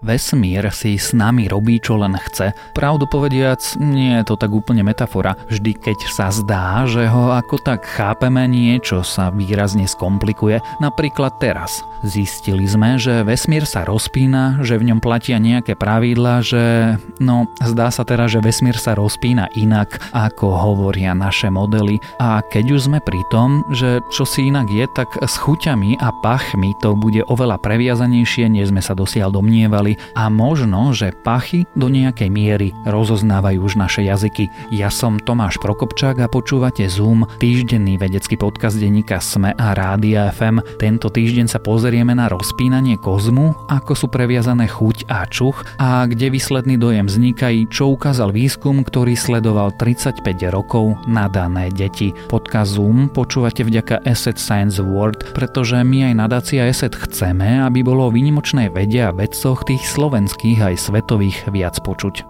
Vesmír si s nami robí, čo len chce. Pravdu povediac, nie je to tak úplne metafora. Vždy, keď sa zdá, že ho ako tak chápeme, niečo sa výrazne skomplikuje. Napríklad teraz. Zistili sme, že vesmír sa rozpína, že v ňom platia nejaké pravidlá, že... No, zdá sa teraz, že vesmír sa rozpína inak, ako hovoria naše modely. A keď už sme pri tom, že čo si inak je, tak s chuťami a pachmi to bude oveľa previazanejšie, než sme sa dosiaľ domnievali. A možno, že pachy do nejakej miery rozoznávajú už naše jazyky. Ja som Tomáš Prokopčák a počúvate Zoom, týždenný vedecký podcast denníka SME a Rádia FM. Tento týždeň sa pozrieme na rozpínanie kozmu, ako sú previazané chuť a čuch a kde výsledný dojem vzniká, čo ukázal výskum, ktorý sledoval 35 rokov na dané deti. Podcast Zoom počúvate vďaka Asset Science Award, pretože my aj nadácia Asset chceme, aby bolo o výnimočnej vede a vedcoch tých slovenských aj svetových viac počuť.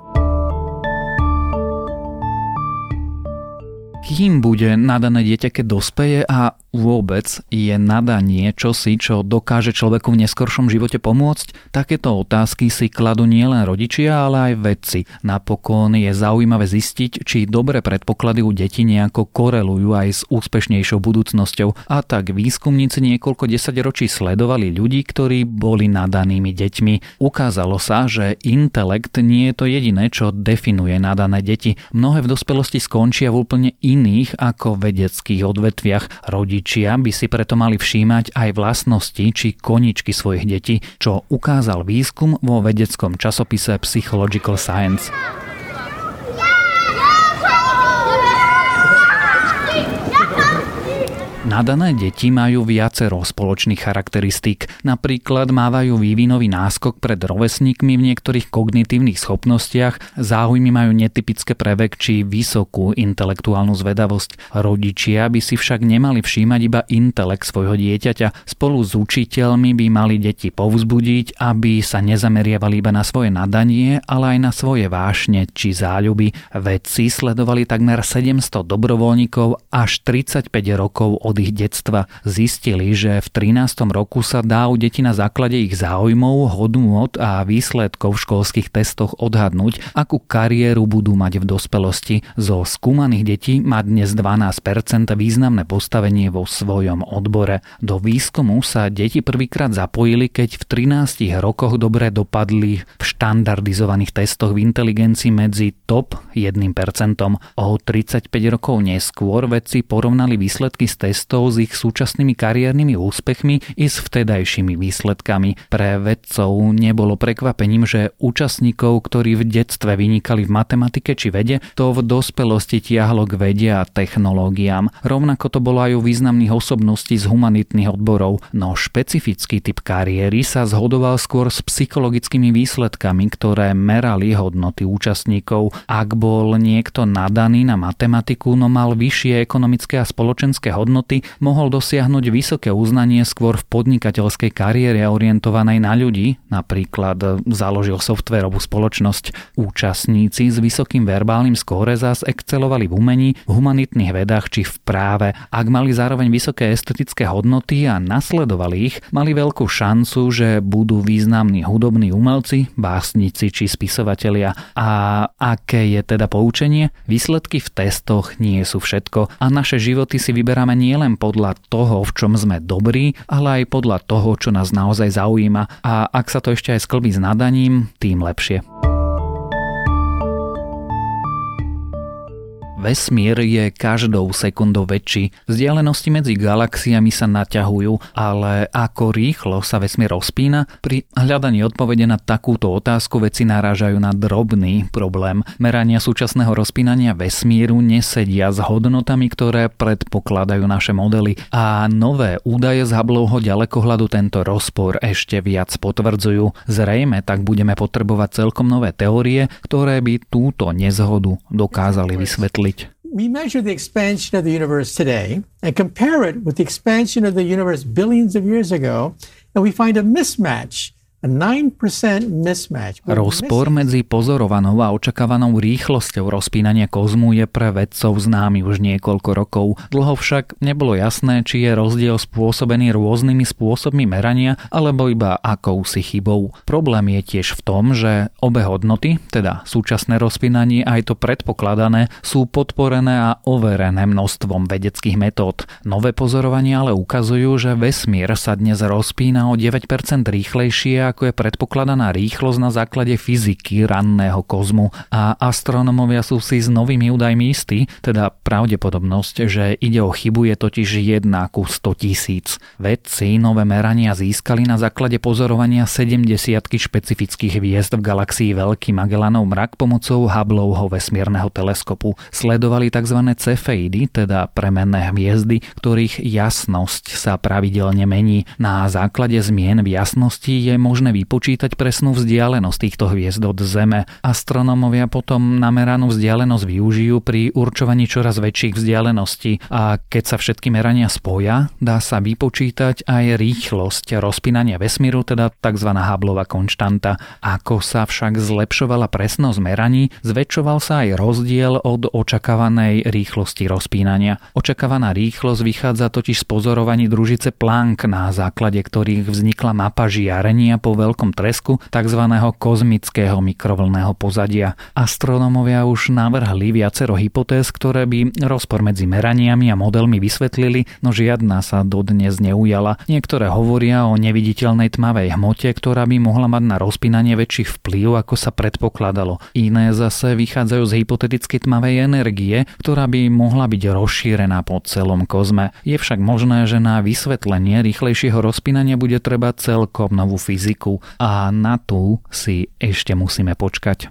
Kým bude nadané dieťa, keď dospeje a vôbec je nadanie čosi, čo dokáže človeku v neskoršom živote pomôcť? Takéto otázky si kladú nielen rodičia, ale aj vedci. Napokon je zaujímavé zistiť, či dobré predpoklady u detí nejako korelujú aj s úspešnejšou budúcnosťou. A tak výskumníci niekoľko desaťročí sledovali ľudí, ktorí boli nadanými deťmi. Ukázalo sa, že intelekt nie je to jediné, čo definuje nadané deti. Mnohé v dospelosti skončia v úplne iných ako vedeckých odvetviach. Rodičia by si preto mali všímať aj vlastnosti či koničky svojich detí, čo ukázal výskum vo vedeckom časopise Psychological Science. Nadané deti majú viacero spoločných charakteristík. Napríklad mávajú vývinový náskok pred rovesníkmi v niektorých kognitívnych schopnostiach, záujmy majú netypické pre vek či vysokú intelektuálnu zvedavosť. Rodičia by si však nemali všímať iba intelekt svojho dieťaťa. Spolu s učiteľmi by mali deti povzbudiť, aby sa nezameriavali iba na svoje nadanie, ale aj na svoje vášne či záľuby. Vedci sledovali takmer 700 dobrovoľníkov až 35 rokov od ich detstva. Zistili, že v 13. roku sa dá u detí na základe ich záujmov, hodnôt a výsledkov v školských testoch odhadnúť, akú kariéru budú mať v dospelosti. Zo skúmaných detí má dnes 12% významné postavenie vo svojom odbore. Do výskumu sa deti prvýkrát zapojili, keď v 13 rokoch dobre dopadli v štandardizovaných testoch v inteligencii medzi top 1%. O 35 rokov neskôr vedci porovnali výsledky z testov s ich súčasnými kariérnymi úspechmi i s vtedajšími výsledkami. Pre vedcov nebolo prekvapením, že účastníkov, ktorí v detstve vynikali v matematike či vede, to v dospelosti tiahlo k vede a technológiám. Rovnako to bolo aj u významných osobností z humanitných odborov, no špecifický typ kariéry sa zhodoval skôr s psychologickými výsledkami, ktoré merali hodnoty účastníkov. Ak bol niekto nadaný na matematiku, no mal vyššie ekonomické a spoločenské hodnoty, mohol dosiahnuť vysoké uznanie skôr v podnikateľskej kariére orientovanej na ľudí, napríklad založil softvérovú spoločnosť. Účastníci s vysokým verbálnym skóre zás excelovali v umení, v humanitných vedách či v práve. Ak mali zároveň vysoké estetické hodnoty a nasledovali ich, mali veľkú šancu, že budú významní hudobní umelci, básnici či spisovatelia. A aké je teda poučenie? Výsledky v testoch nie sú všetko a naše životy si vyberáme nielen podľa toho, v čom sme dobrí, ale aj podľa toho, čo nás naozaj zaujíma. A ak sa to ešte aj sklbí s nadaním, tým lepšie. Vesmír je každou sekundou väčší. Vzdialenosti medzi galaxiami sa naťahujú, ale ako rýchlo sa vesmír rozpína? Pri hľadaní odpovede na takúto otázku vedci narážajú na drobný problém. Merania súčasného rozpínania vesmíru nesedia s hodnotami, ktoré predpokladajú naše modely. A nové údaje z Hubbleho ďalekohľadu tento rozpor ešte viac potvrdzujú. Zrejme tak budeme potrebovať celkom nové teórie, ktoré by túto nezhodu dokázali vysvetliť. We measure the expansion of the universe today and compare it with the expansion of the universe billions of years ago, and we find a mismatch A 9% mismatch. Rozpor medzi pozorovanou a očakávanou rýchlosťou rozpínania kozmu je pre vedcov známy už niekoľko rokov. Dlho však nebolo jasné, či je rozdiel spôsobený rôznymi spôsobmi merania alebo iba akousi chybou. Problém je tiež v tom, že obe hodnoty, teda súčasné rozpínanie aj to predpokladané, sú podporené a overené množstvom vedeckých metód. Nové pozorovania ale ukazujú, že vesmír sa dnes rozpína o 9% rýchlejšie, ako je predpokladaná rýchlosť na základe fyziky ranného kozmu. A astronómovia sú si s novými údajmi istí, teda pravdepodobnosť, že ide o chybu je totiž 1 ku 100 000. Vedci nové merania získali na základe pozorovania 70 špecifických hviezd v galaxii Veľký Magellanov mrak pomocou Hubbleho vesmírneho teleskopu. Sledovali tzv. Cefeidy, teda premenné hviezdy, ktorých jasnosť sa pravidelne mení. Na základe zmien v jasnosti je možné vypočítať presnú vzdialenosť týchto hviezd od Zeme. Astronómovia potom nameranú vzdialenosť využijú pri určovaní čoraz väčších vzdialeností a keď sa všetky merania spoja, dá sa vypočítať aj rýchlosť rozpínania vesmíru, teda tzv. Hubbleova konštanta. Ako sa však zlepšovala presnosť meraní, zväčšoval sa aj rozdiel od očakávanej rýchlosti rozpínania. Očakávaná rýchlosť vychádza totiž z pozorovaní družice Planck, na základe ktorých vznikla mapa žiarenia po veľkom tresku tzv. Kozmického mikrovlnného pozadia. Astronómovia už navrhli viacero hypotéz, ktoré by rozpor medzi meraniami a modelmi vysvetlili, no žiadna sa dodnes neujala. Niektoré hovoria o neviditeľnej tmavej hmote, ktorá by mohla mať na rozpínanie väčší vplyv, ako sa predpokladalo. Iné zase vychádzajú z hypotetickej tmavej energie, ktorá by mohla byť rozšírená po celom kozme. Je však možné, že na vysvetlenie rýchlejšieho rozpínania bude treba celkom novú fyziku a na tú si ešte musíme počkať.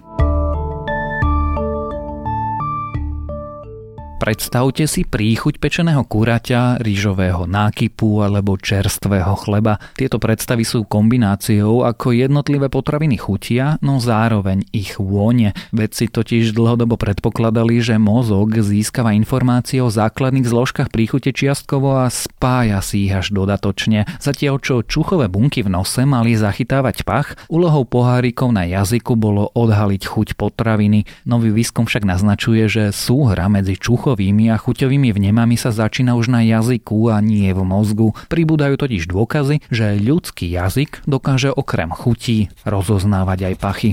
Predstavte si príchuť pečeného kuraťa, rýžového nákypu alebo čerstvého chleba. Tieto predstavy sú kombináciou, ako jednotlivé potraviny chutia, no zároveň ich vône. Vedci totiž dlhodobo predpokladali, že mozog získava informácie o základných zložkách príchute čiastkovo a spája si ich až dodatočne. Zatiaľ čo čuchové bunky v nose mali zachytávať pach, úlohou pohárikov na jazyku bolo odhaliť chuť potraviny. Nový výskum však naznačuje, že súhra medzi čuchovými a chuťovými vnemami sa začína už na jazyku a nie v mozgu. Pribúdajú totiž dôkazy, že ľudský jazyk dokáže okrem chutí rozoznávať aj pachy.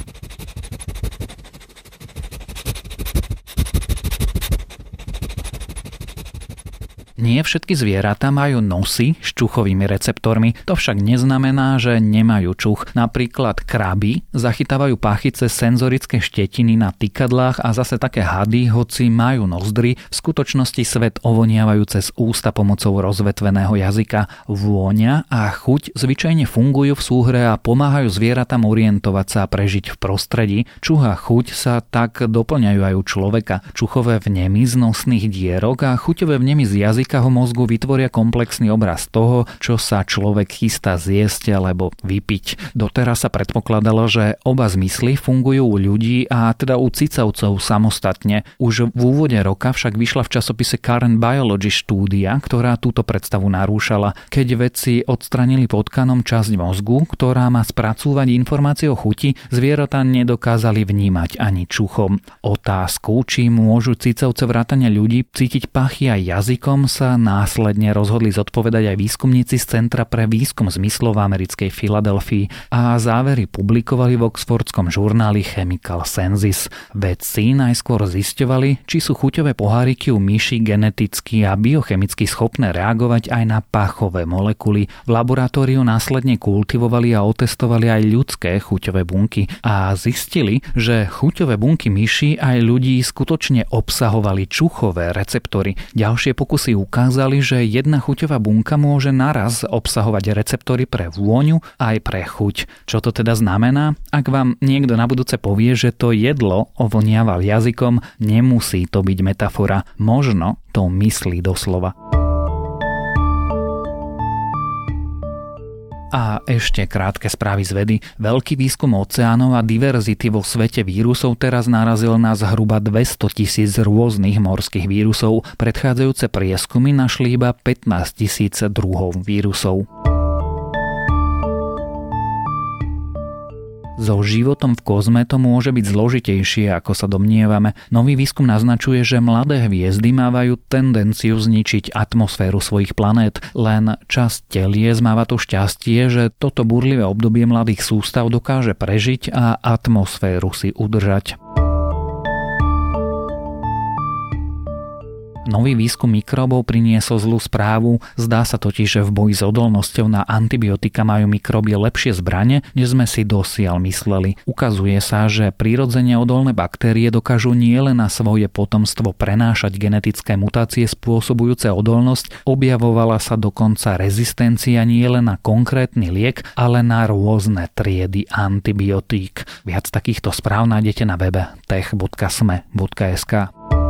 Nie všetky zvieratá majú nosy s čuchovými receptormi, to však neznamená, že nemajú čuch. Napríklad kraby zachytávajú pachy cez senzorické štetiny na tykadlách a zase také hady, hoci majú nozdry, v skutočnosti svet ovoniavajú cez ústa pomocou rozvetveného jazyka. Vôňa a chuť zvyčajne fungujú v súhre a pomáhajú zvieratám orientovať sa a prežiť v prostredí. Čuch a chuť sa tak doplňajú aj u človeka. Čuchové vnemy z nosných dierok a chuťové vnemy z jazyka mozgu vytvoria komplexný obraz toho, čo sa človek chystá zjesť alebo vypiť. Doteraz sa predpokladalo, že oba zmysly fungujú u ľudí a teda u cicavcov samostatne. Už v úvode roka však vyšla v časopise Current Biology štúdia, ktorá túto predstavu narúšala. Keď vedci odstranili potkanom časť mozgu, ktorá má spracúvať informácie o chuti, zvieratá nedokázali vnímať ani čuchom. Otázku, či môžu cicavce vrátane ľudí cítiť pachy aj jazykom, sa následne rozhodli zodpovedať aj výskumníci z Centra pre výskum zmyslov v americkej Filadelfii a závery publikovali v oxfordskom žurnáli Chemical Senses. Vedci najskôr zisťovali, či sú chuťové poháriky u myší geneticky a biochemicky schopné reagovať aj na pachové molekuly. V laboratóriu následne kultivovali a otestovali aj ľudské chuťové bunky a zistili, že chuťové bunky myší aj ľudí skutočne obsahovali čuchové receptory. Ďalšie pokusy ukázali, že jedna chuťová bunka môže naraz obsahovať receptory pre vôňu aj pre chuť. Čo to teda znamená? Ak vám niekto na budúce povie, že to jedlo ovoniaval jazykom, nemusí to byť metafora. Možno to myslí doslova. A ešte krátke správy z vedy. Veľký výskum oceánov a diverzity vo svete vírusov teraz narazil na zhruba 200 000 rôznych morských vírusov. Predchádzajúce prieskumy našli iba 15 000 druhov vírusov. So životom v kozme to môže byť zložitejšie, ako sa domnievame. Nový výskum naznačuje, že mladé hviezdy mávajú tendenciu zničiť atmosféru svojich planét. Len časť telies máva to šťastie, že toto burlivé obdobie mladých sústav dokáže prežiť a atmosféru si udržať. Nový výskum mikróbov priniesol zlú správu. Zdá sa totiž, že v boji s odolnosťou na antibiotika majú mikróby lepšie zbrane, než sme si dosiaľ mysleli. Ukazuje sa, že prirodzene odolné baktérie dokážu nielen na svoje potomstvo prenášať genetické mutácie spôsobujúce odolnosť, objavovala sa dokonca rezistencia nielen na konkrétny liek, ale na rôzne triedy antibiotík. Viac takýchto správ nájdete na webe tech.sme.sk.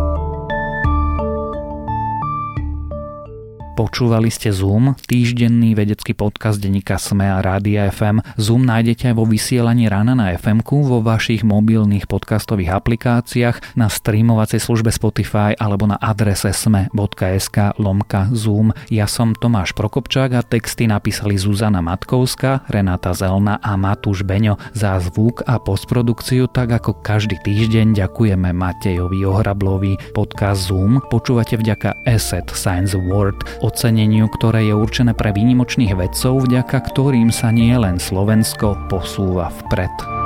Počúvali ste Zoom, týždenný vedecký podcast denníka SME a Rádia FM. Zoom nájdete aj vo vysielaní rána na FM-ku, vo vašich mobilných podcastových aplikáciách, na streamovacej službe Spotify alebo na adrese sme.sk/Zoom. Ja som Tomáš Prokopčák a texty napísali Zuzana Matkovská, Renata Zelna a Matúš Beňo. Za zvuk a postprodukciu, tak ako každý týždeň, ďakujeme Matejovi Ohrablovi. Podcast Zoom počúvate vďaka Asset Science Award, oceneniu, ktoré je určené pre výnimočných vedcov, vďaka ktorým sa nielen Slovensko posúva vpred.